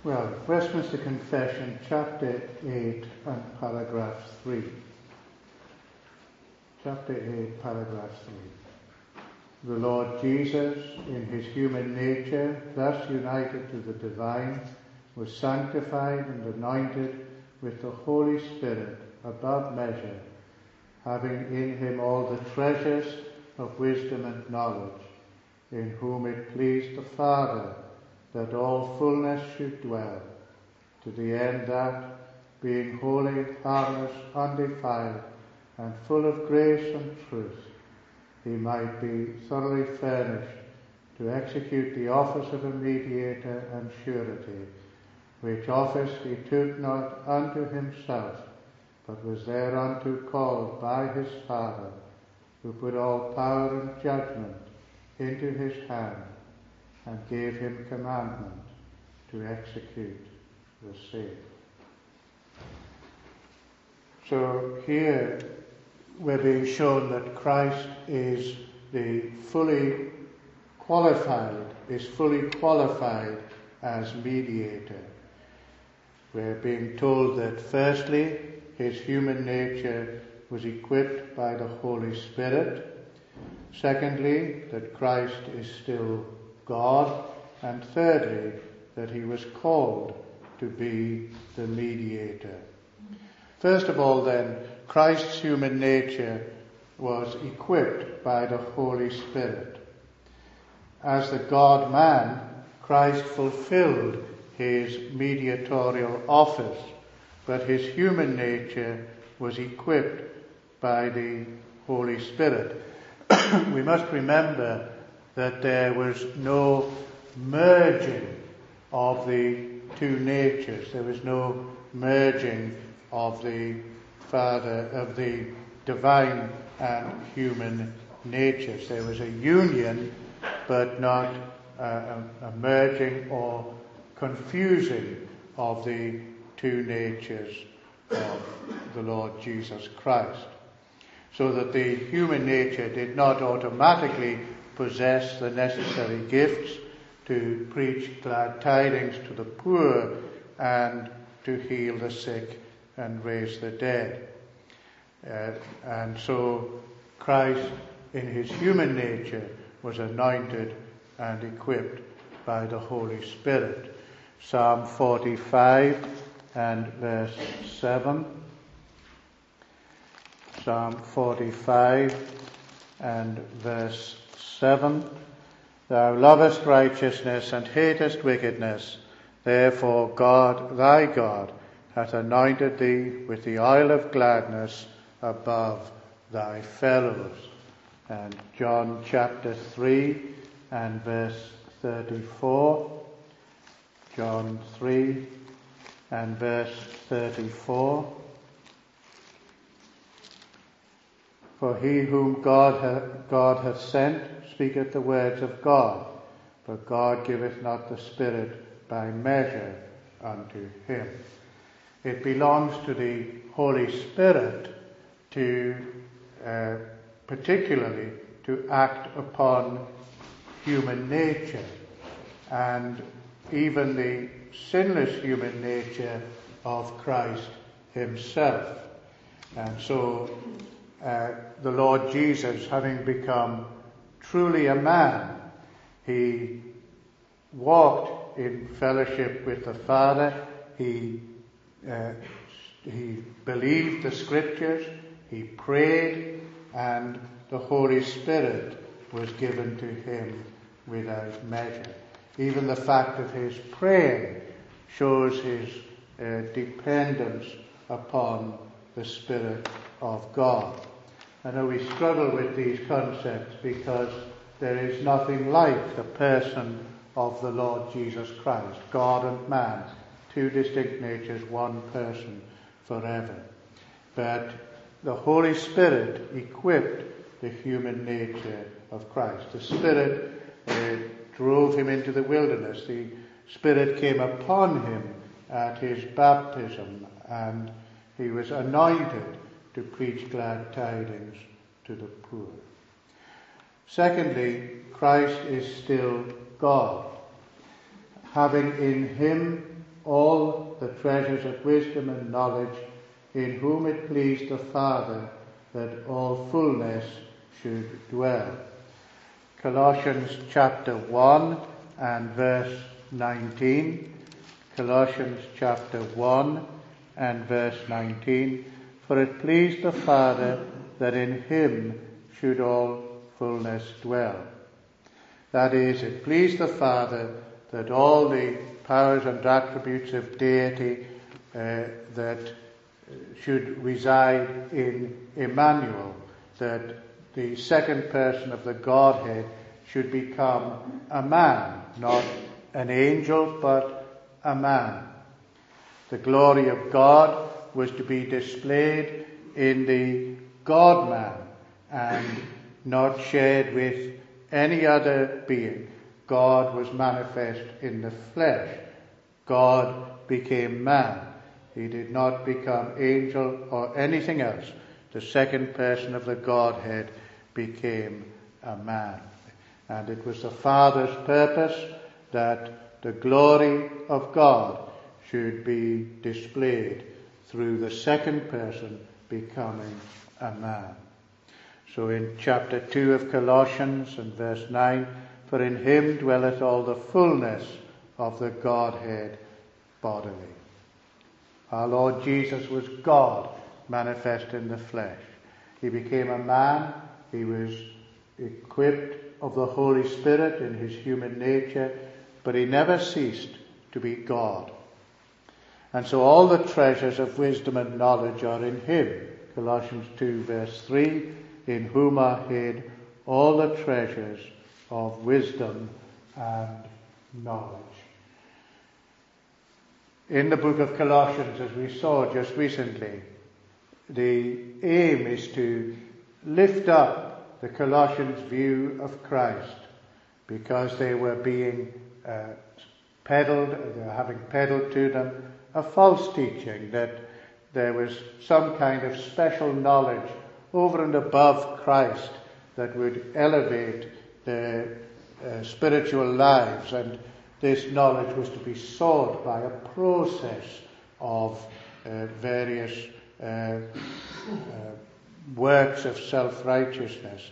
Well, Westminster Confession, chapter 8 and paragraph 3. Chapter 8, paragraph 3. The Lord Jesus, in his human nature, thus united to the divine, was sanctified and anointed with the Holy Spirit above measure, having in him all the treasures of wisdom and knowledge, in whom it pleased the Father that all fullness should dwell, to the end that, being holy, harmless, undefiled, and full of grace and truth, he might be thoroughly furnished to execute the office of a mediator and surety, which office he took not unto himself, but was thereunto called by his Father, who put all power and judgment into his hand, and gave him commandment to execute the same. So here we're being shown that Christ is fully qualified as mediator. We're being told that firstly, his human nature was equipped by the Holy Spirit. Secondly, that Christ is still God. And thirdly, that he was called to be the mediator. First of all then, Christ's human nature was equipped by the Holy Spirit. As the God-man, Christ fulfilled his mediatorial office, but his human nature was equipped by the Holy Spirit. We must remember that there was no merging of the two natures. There was no merging of the divine and human natures. There was a union, but not a merging or confusing of the two natures of the Lord Jesus Christ. So that the human nature did not automatically possess the necessary gifts to preach glad tidings to the poor and to heal the sick and raise the dead. And so Christ, in his human nature, was anointed and equipped by the Holy Spirit. Psalm 45 and verse 7. Psalm 45 and verse 7. Thou lovest righteousness and hatest wickedness. Therefore God, thy God, hath anointed thee with the oil of gladness above thy fellows. And John chapter 3 and verse 34. John 3 and verse 34. For he whom God hath sent speaketh the words of God, but God giveth not the Spirit by measure unto him. It belongs to the Holy Spirit to particularly to act upon human nature, and even the sinless human nature of Christ himself. And so the Lord Jesus, having become truly a man, he walked in fellowship with the Father. He believed the Scriptures, he prayed, and the Holy Spirit was given to him without measure. Even the fact of his praying shows his dependence upon the Spirit of God. I know we struggle with these concepts because there is nothing like the person of the Lord Jesus Christ, God and man, two distinct natures, one person forever. But the Holy Spirit equipped the human nature of Christ. The Spirit drove him into the wilderness. The Spirit came upon him at his baptism, and he was anointed to preach glad tidings to the poor. Secondly, Christ is still God, having in him all the treasures of wisdom and knowledge, in whom it pleased the Father that all fullness should dwell. Colossians chapter 1 and verse 19. Colossians chapter 1 and verse 19. For it pleased the Father that in him should all fullness dwell. That is, it pleased the Father that all the powers and attributes of deity that should reside in Emmanuel, that the second person of the Godhead should become a man, not an angel, but a man. The glory of God was to be displayed in the God-man and not shared with any other being. God was manifest in the flesh. God became man. He did not become angel or anything else. The second person of the Godhead became a man. And it was the Father's purpose that the glory of God should be displayed through the second person becoming a man. So in chapter 2 of Colossians and verse 9, for in him dwelleth all the fullness of the Godhead bodily. Our Lord Jesus was God manifest in the flesh. He became a man. He was equipped of the Holy Spirit in his human nature, but he never ceased to be God. And so all the treasures of wisdom and knowledge are in him. Colossians 2 verse 3, in whom are hid all the treasures of wisdom and knowledge. In the book of Colossians, as we saw just recently, the aim is to lift up the Colossians' view of Christ, because they were being they were having peddled to them a false teaching that there was some kind of special knowledge over and above Christ that would elevate their spiritual lives, and this knowledge was to be sought by a process of various works of self-righteousness.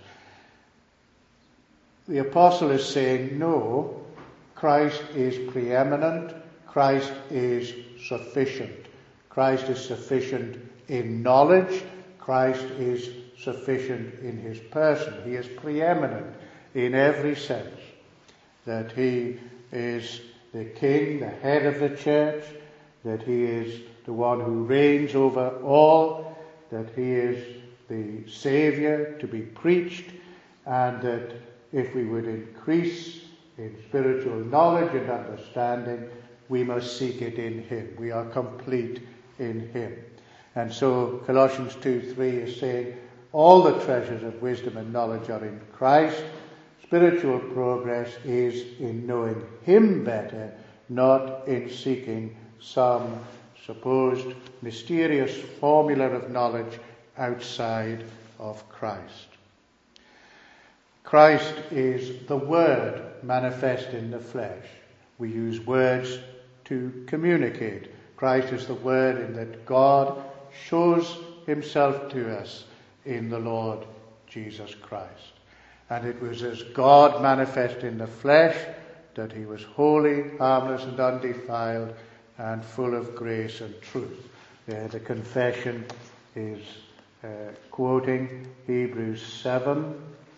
The apostle is saying, no, Christ is preeminent, Christ is sufficient. Christ is sufficient in knowledge, Christ is sufficient in his person. He is preeminent in every sense, that he is the king, the head of the church, that he is the one who reigns over all, that he is the Saviour to be preached, and that if we would increase in spiritual knowledge and understanding, we must seek it in him. We are complete in him. And so Colossians 2:3 is saying all the treasures of wisdom and knowledge are in Christ. Spiritual progress is in knowing him better, not in seeking some supposed mysterious formula of knowledge outside of Christ. Christ is the Word manifest in the flesh. We use words to communicate. Christ is the Word in that God shows himself to us in the Lord Jesus Christ. And it was as God manifest in the flesh that he was holy, harmless and undefiled and full of grace and truth. The confession is quoting Hebrews 7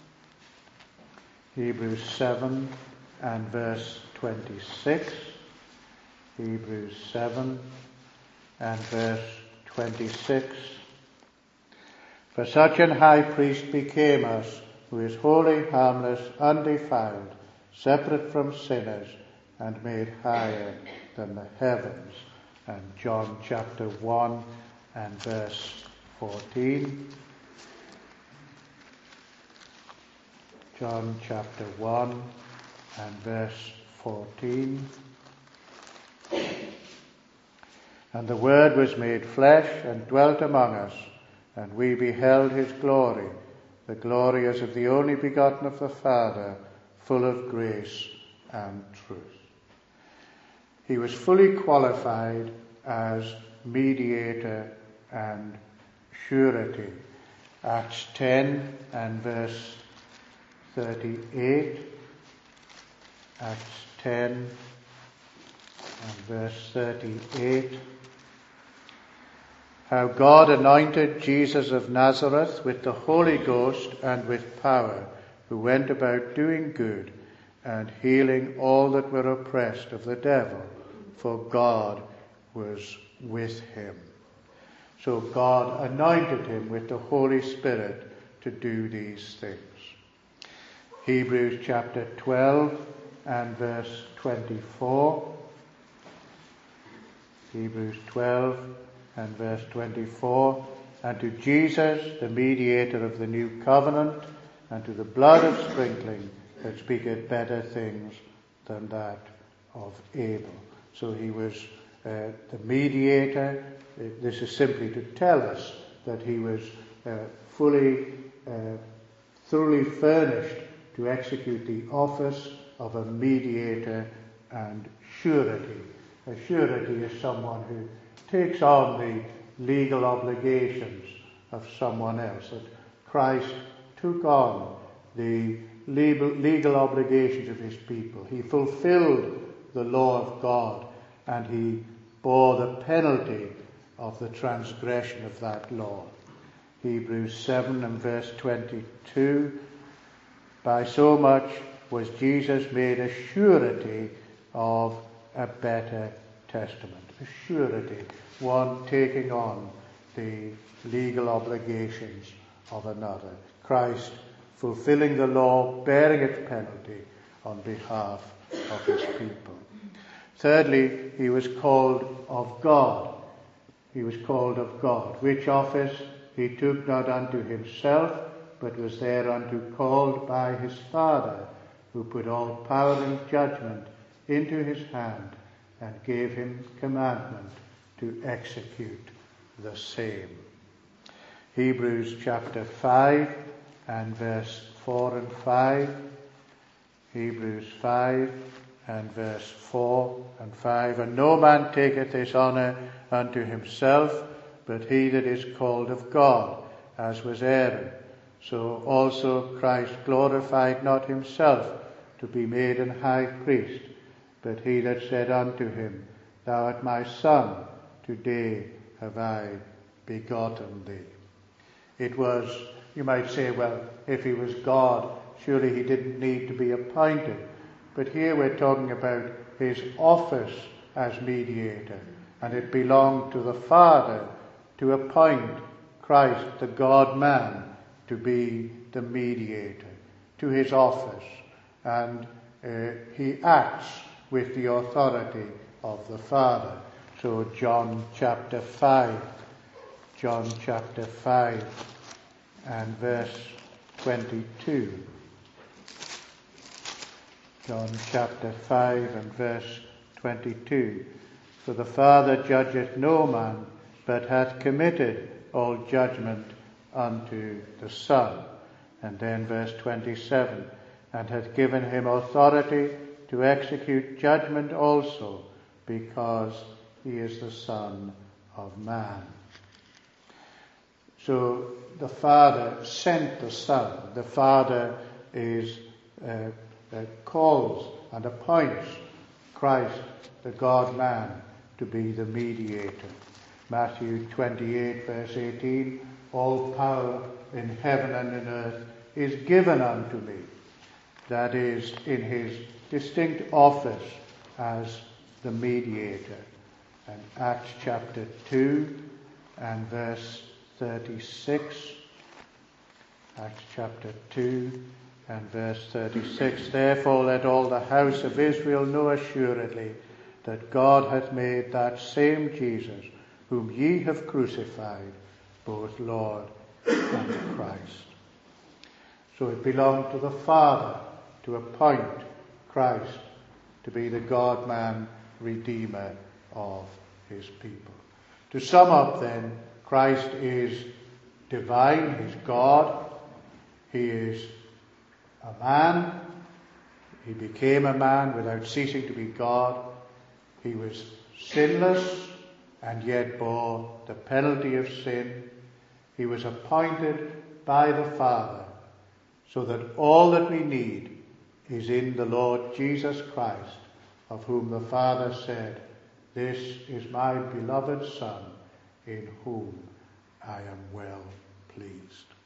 and verse 26. Hebrews 7 and verse 26. For such an high priest became us, who is holy, harmless, undefiled, separate from sinners, and made higher than the heavens. And John chapter 1 and verse 14. John chapter 1 and verse 14. And the Word was made flesh and dwelt among us, and we beheld his glory, the glory as of the only begotten of the Father, full of grace and truth. he was fully qualified as mediator and surety. Acts 10 and verse 38. Acts 10 and verse 38. How God anointed Jesus of Nazareth with the Holy Ghost and with power, who went about doing good and healing all that were oppressed of the devil, for God was with him. So God anointed him with the Holy Spirit to do these things. Hebrews chapter 12 and verse 24. Hebrews 12 and verse 24. And to Jesus, the mediator of the new covenant, and to the blood of sprinkling that speaketh better things than that of Abel. So he was the mediator. This is simply to tell us that he was thoroughly furnished to execute the office of a mediator and surety. A surety is someone who takes on the legal obligations of someone else. That Christ took on the legal obligations of his people. He fulfilled the law of God, and he bore the penalty of the transgression of that law. Hebrews 7 and verse 22. By so much was Jesus made a surety of a better testament. A surety, one taking on the legal obligations of another. Christ fulfilling the law, bearing its penalty on behalf of his people. Thirdly, he was called of God. He was called of God, which office he took not unto himself, but was thereunto called by his Father, who put all power and judgment into his hand, and gave him commandment to execute the same. Hebrews chapter 5 and verse 4 and 5. Hebrews 5 and verse 4 and 5. And no man taketh this honour unto himself, but he that is called of God, as was Aaron. So also Christ glorified not himself to be made an high priest, but he that said unto him, Thou art my son, today have I begotten thee. It was, you might say, well, if he was God, surely he didn't need to be appointed. But here we're talking about his office as mediator, and it belonged to the Father to appoint Christ, the God-man, to be the mediator, to his office. And he acts with the authority of the Father. So John chapter 5 and verse 22. John chapter 5 and verse 22. For the Father judgeth no man, but hath committed all judgment unto the Son. And then verse 27. And hath given him authority to execute judgment also, because he is the Son of Man. So the Father sent the Son. The Father calls and appoints Christ, the God-man, to be the mediator. Matthew 28 verse 18, all power in heaven and in earth is given unto me. That is, in his distinct office as the mediator. And Acts chapter 2 and verse 36. Acts chapter 2 and verse 36. Therefore let all the house of Israel know assuredly that God hath made that same Jesus, whom ye have crucified, both Lord and Christ. So it belonged to the Father to appoint Christ to be the God-man Redeemer of his people. To sum up then, Christ is divine, he's God, he is a man, he became a man without ceasing to be God, He was sinless and yet bore the penalty of sin. He was appointed by the Father so that all that we need is in the Lord Jesus Christ, of whom the Father said, "This is my beloved Son, in whom I am well pleased."